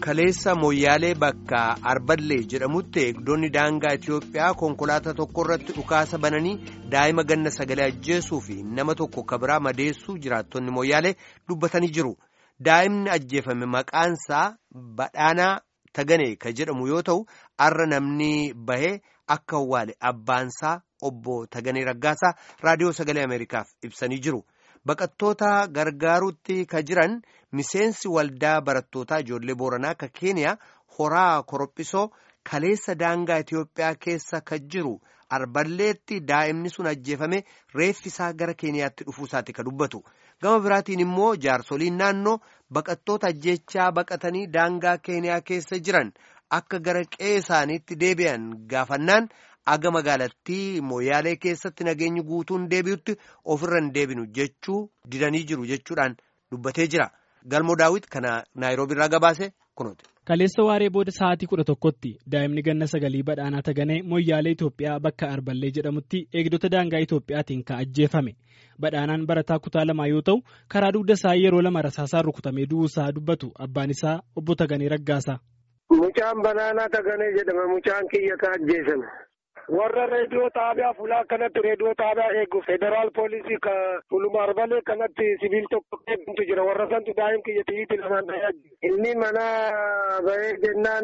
kaleessa Moyyaalee bakka Arballee jedhamutti eegdonni daangaa Itiyoophiyaa konkolaataa tokko irratti dhukaasa bananii daa'ima ganna 9 ajjeesuu fi nama tokko kabiraa madeessuu jiraattonni Moyyaalee dubbatanii jiru. Daa'imni ajjeefame maqaansaa Badhaanaa Taganee ka jedhamu yoo ta'u arra namni bahee akka awwaale abbaansaa obbo Taganee Raggaasaa raadiyoo sagalee Ameerikaaf ibsanii jiru. Baqattoota gargaaruutti ka jiran miseensi waldaa barattootaa ijoollee Booranaa ka Keeniyaa horaa korophisoo kaleessa daangaa Itiyoophiyaa keessa ka jiru Arballeetti daa'imni sun ajjeefame reeffisaa gara Keeniyaatti dhufuusaati ka dubbatu. Gama biraatiin immoo jaarsoliin naannoo baqattoota ajjechaa baqatanii daangaa Keeniyaa keessa jiran akka gara qe'ee isaaniitti deebi'an gaafannaan aga magaalattii Moyyaalee keessatti nageenyi guutuun deebi'utti ofirra hin deebinu jechuu didanii jiru jechuudhaan dubbatee jira. Galmoo Daawit kana Naayiroobii irraa gabaase kunuuti. Kaleessa waaree booda sa'aatii 11tti daa'imni ganna 9 Badhaanaa Taganee Moyyaalee Itoophiyaa bakka Arballee jedhamutti eegdota daangaa Itoophiyaatiin ka ajjeefame. Badhaanaan barataa kutaa 2 yoo ta'u karaa dugda isaa yeroo 2 rasaasaan rukutamee du'uusaa dubbatu abbaan isaa obbo Taganee Raggaasaa. Mucaan Badhaanaa Taganee jedhama. Mucaan kiyya ka ajjeesame. Warra reediyoo xaabiyaa fulaa kanatti reediyoo xaabiyaa eegu federaal poolisii ka fuluma Arballee kanatti sibiil tokko eegantu jira. Warra santu daa'im kiyya xiyyiitti lamaan dhayaa jiru. Inni mana bahee jennaan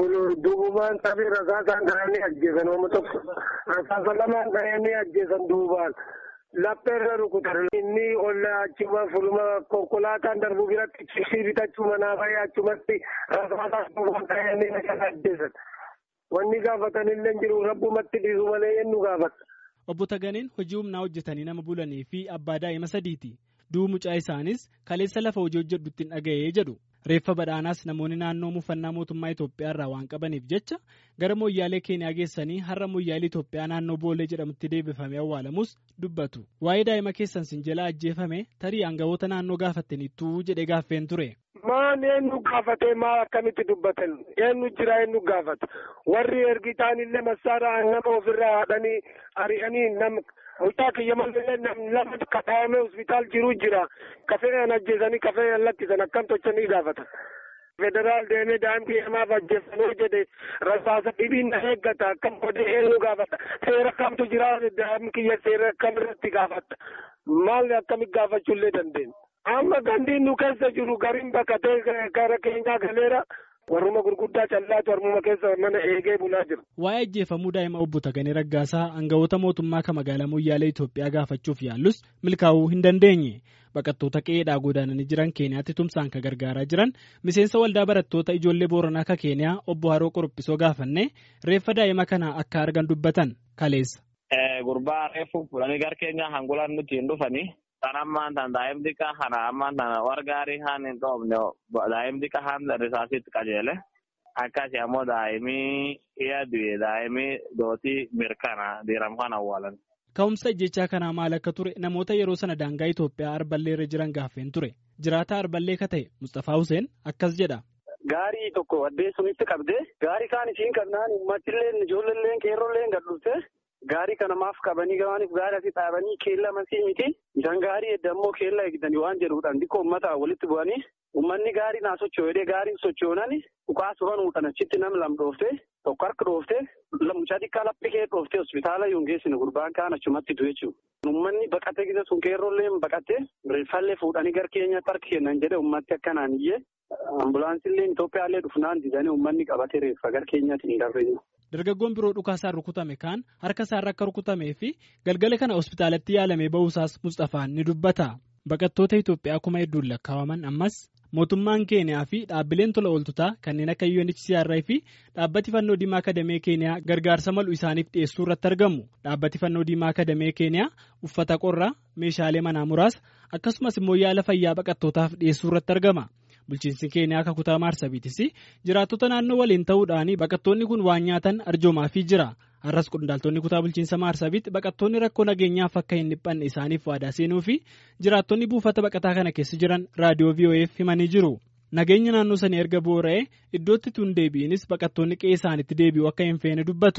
duubaan taphee rasaasaan dhahanii ajjeesan. Ooma tokko rasaasa lamaan dhahanii ajjeesan duubaan. Lappeerra rukutan. Inni olla achuma fuluma konkolaataan darbu biratti chibsii bitachuu manaa bahee achumatti rasaasaan duubaan dhahanii ajjeesan. Wanni gaafatan illee jiru rabbumatti dhiisu malee eenyu gaafata. Obbo Taganeen hojii humnaa hojjetanii nama bulanii fi abbaa daa'ima 3ti. Du'uu mucaa isaanis kaleessa lafa hojii hojjedhutti hin dhaga'ee jedhu. Reeffa Badhaanaas namoonni naannoo muufannaa mootummaa Itoophiyaa irraa waan qabaniif jecha gara Moyyaalee Keeniyaa geessanii har'a Moyyaalee Itoophiyaa naannoo Boolee jedhamutti deebifamee awwaalamus dubbatu. Waa'ee daa'ima keessan sin jala ajjeefame tarii aangawoota naannoo gaafattaniittuu jedhee gaaffeen ture. Maan eenyu gaafatee maal akkamitti dubbatan eenyu jira eenyu gaafata warri ergitaan illee massaara nama ofirraa haadhanii ari'anii nama mucaa kiyya malee nama kadhaame hospitaal jiru jira kafee ajjeesanii kafee lakkisan akkam tochanii gaafata. Federaal deemee daa'im kiyya maaf ajjeessanuu jedhe rasaasa dhibiin na eeggata akkam godhee eenyu gaafata seera kamtu jira daa'im kiyya seera kamirratti gaafata maal akkamitti gaafachuullee dandeenya. Amma gandiin nu keessa jiru gariin bakkatee gara keenyaa galeera warruma gurguddaa callaatu warruma keessa mana eegee bulaa jiru. Waa'ee ajjeefamuu daa'ima obbo Taganee Raggaasaa aangawoota mootummaa kan magaalaa Moyyaalee Itoophiyaa gaafachuuf yaallus milkaa'uu hin dandeenye. Baqattoota qe'eedhaa godaananii jiran Keeniyaatti tumsaan ka gargaaraa jiran miseensa waldaa barattoota ijoollee Booranaa ka Keeniyaa obbo Haroo Qorophisoo gaafanne reeffa daa'ima kana akka argan dubbatan kaleessa. Gurbaa reeffu fuudhanii gara keenyaa hangulaan nuti hin dhufanii. Ammaan tan daa'im xiqqaa kana ammaan tan wargaarii haan hin dhoofne daa'im xiqqaa haan risaasitti qajeele akkasii ammoo daa'imii dhiya du'e daa'imii dootii mirkana diiram kan awwaalan. Ka'umsa ajjechaa kanaa maal akka ture namoota yeroo sana daangaa Itoophiyaa Arballee irra jiran gaaffeen ture. Jiraataa Arballee ka ta'e Mustafaa Huseen akkas jedha. Gaarii tokko addee sunitti qabdee gaarii kaan isiin qabnaan uummatillee ijoolleen qeerrolleen gad dhufte. Gaarii kana maaf qabanii gabaaniif gaarii asii dhaabanii keella masii miti. Isaan gaarii edda ammoo keella eegdanii waan jedhuudhaan xiqqoo uummataa walitti bu'anii uummanni gaarii naa socho'ee gaariin socho'uunani dhukaa suran uutan achitti nam lam dhoofte tokko harka dhoofte mucaa xiqqaa laphee kee dhoofte hospitaala yoon geessine gurbaan kaan achumatti du'e jechuudha. Uummanni baqatee gisa sun qeerrolleen baqatee reeffallee fuudhanii gara keenyatti harka kennan jedhe uummatti akkanaan iyyee ambulaansillee Itoophiyaallee dhufnaan didanii uummanni qabatee reeffa gara keenyatti hin darbeenya. Dargaggoon biroo dhukaasaan rukutame kaan harka isaarra akka rukutamee fi galgala kana hospitaalatti yaalamee ba'uusaas Mustafaan ni dubbata. Baqattoota Itoophiyaa kuma hedduun lakkaa'aman ammas mootummaan Keeniyaa fi dhaabbileen tola ooltotaa kanneen akka UNHCR fi dhaabbati fannoo diimaa akadamee Keeniyaa gargaarsa malu isaaniif dhiyeessuu irratti argamu. Dhaabbati fannoo diimaa akadamee Keeniyaa uffata qorraa, meeshaalee manaa muraasa akkasumas immoo yaala fayyaa baqattootaaf dhiyeessuu irratti argama. Bulchiinsi Keeniyaa akka kutaa Maarsabiitis jiraattota naannoo waliin ta'uudhaan baqattoonni kun waan nyaatan arjoomaafii jira. Har'as qondaaltonni kutaa bulchiinsa Maarsabiitti baqattoonni rakkoo nageenyaaf akka hin dhiphanne isaaniif waadaa seenuu fi jiraattonni buufata baqataa kana keessa jiran raadiyoo VOA'f himanii jiru. Nageenya naannoo sanii erga boora'ee iddootti tun deebi'inis baqattoonni qe'ee isaaniitti deebi'u akka hin feene dubbatu.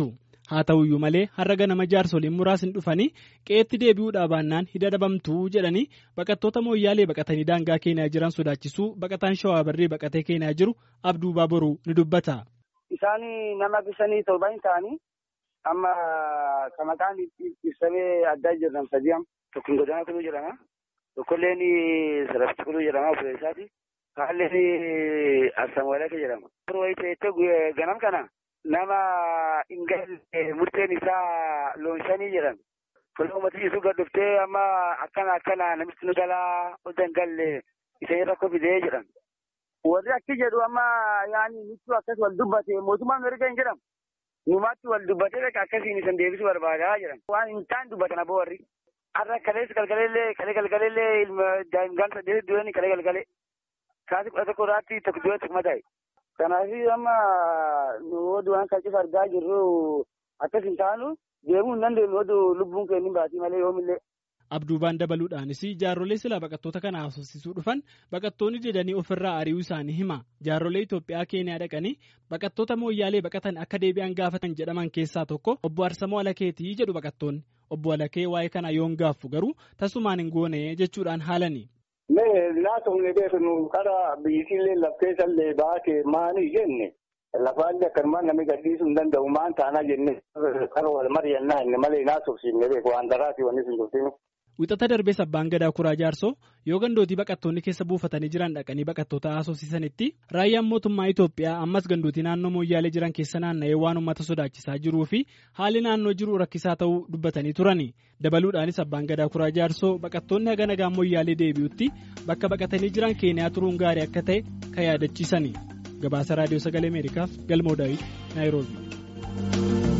Haa ta'uyyuu malee har'a ganama jaarsoliin muraasni dhufanii qe'eetti deebi'uudhaa baannaan hidha dhabamtuu jedhanii baqattoota Mooyyaalee baqatanii daangaa Keeniyaa jiran sodaachisuu baqataan Shawaa Barree baqatee Keeniyaa jiru Abduu Baaboruu ni dubbata. Isaan nama bisanii torban ta'anii amma kan maqaan ibsamee addaa jiran sadii tokkoon Godaanaa Kuluu jedhama. Tokkolleen Sarafti Kuluu jedhama obbo Isaati. Kaalleen Arsam Walake jedhama. Ganam kana nama Ingalee murteen isaa Loonshanii jedhama. Fuula uummatni isuu gad dhuftee amma akkana namichi nu jalaa ol dangalle isheen rakkoo fidee jedhama. Warri akki jedhu amma yaani nuti akkas wal dubbate mootummaan erga hin jedhamu. Numaatti wal dubbatee akkasiin isan deebisuu barbaadaa jedhama. Waan hin taane dubbatan aboo warri. Har'a kalee galgaleellee ilma daa'imman saddeet du'anii kalee galgalee. Kaasii 11 irratti tokko du'ee tokko mataa'e. Kanaaf amma nu waan kalqisa argaa jirru akkas hin taanu deemuu hin dandeenyu lubbuun keenya hin baatii malee yoomillee. Abduubaan dabaluudhaanis jaarrolee silaa baqattoota kana haasofsiisuu dhufan baqattoonni jedhanii ofirraa ari'uu isaanii hima. Jaarrolee Itoophiyaa Keeniyaa dhaqanii baqattoota Mooyyaalee baqatan akka deebi'an gaafatan jedhaman keessaa tokko obbo Arsamoo Alakeetii jedhu baqattoonni. Obbo Alakee waa'ee kana yoon gaaffu garuu tasumaan hin goone jechuudhaan haalani. Laatonni beeknu karaa biyyattiillee lafteessallee baatee maanii jenne lafaallee akkanumaan namni gadhiisuu hin danda'u maan taanaa jenne karaa wal mari'annaa inni malee naasofsiifne beeku waan daraati wanni sun jirtinu. Wixata darbee Abbaan Gadaa Kuraa Jaarsoo yoo gandootii baqattoonni keessa buufatanii jiran dhaqanii baqattoota haasofsiisanitti raayyaan mootummaa Itoophiyaa ammas gandootii naannoo Mooyyaalee jiran keessa naanna'ee waan uummata sodaachisaa jiruu fi haalli naannoo jiru rakkisaa ta'uu dubbatanii turani. Dabaluudhaanis Abbaan Gadaa Kuraa Jaarsoo baqattoonni haga nagaan Mooyyaalee deebi'utti bakka baqatanii jiran Keeniyaa turuun gaarii akka ta'e kan yaadachiisani. Gabaasa Raadiyoo Sagalee Ameerikaaf Galmoo Daawit Naayiroobii.